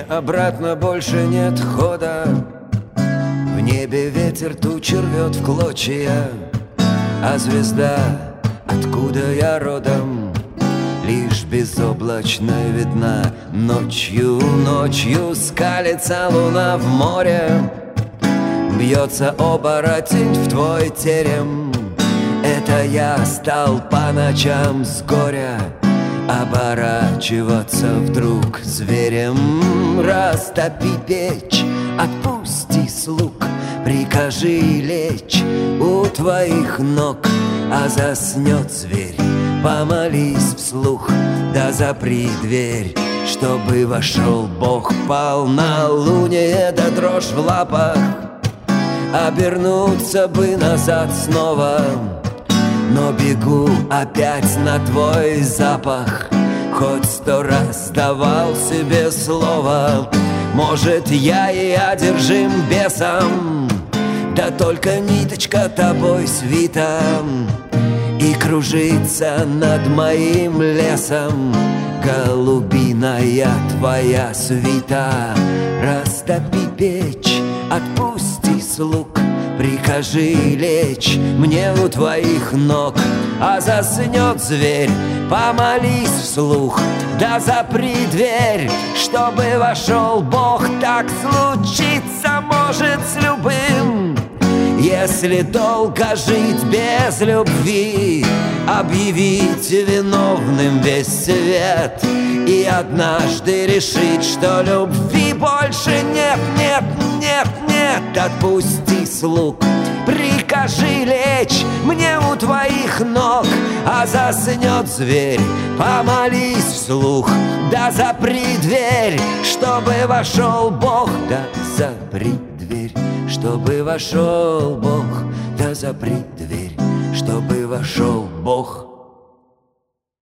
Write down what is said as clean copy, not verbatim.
обратно больше нет хода. В небе ветер тучи рвет в клочья, а звезда, откуда я родом, лишь безоблачно видна. Ночью, ночью скалится луна в море, бьется оборотень в твой терем. Это я стал по ночам с горя оборачиваться вдруг зверем. Растопи печь, отпусти слуг, прикажи лечь у твоих ног. А заснет зверь, помолись вслух, да запри дверь, чтобы вошел Бог. Полнолуние да дрожь в лапах, обернуться бы назад снова, но бегу опять на твой запах. Хоть 100 раз давал себе слово, может, я и одержим бесом, да только ниточка тобой свита и кружится над моим лесом голубиная твоя свита. Растопи печь, отпусти слуг, прикажи лечь мне у твоих ног. А заснет зверь, помолись вслух, да запри дверь, чтобы вошел Бог. Так случиться может с любым, если долго жить без любви, объявить виновным весь свет и однажды решить, что любви больше нет, нет, нет, нет. Отпусти слуг, прикажи лечь мне у твоих ног. А заснет зверь, помолись вслух, да запри дверь, чтобы вошел Бог. Да запри дверь, чтобы вошел Бог. Да запри дверь, чтобы вошел Бог.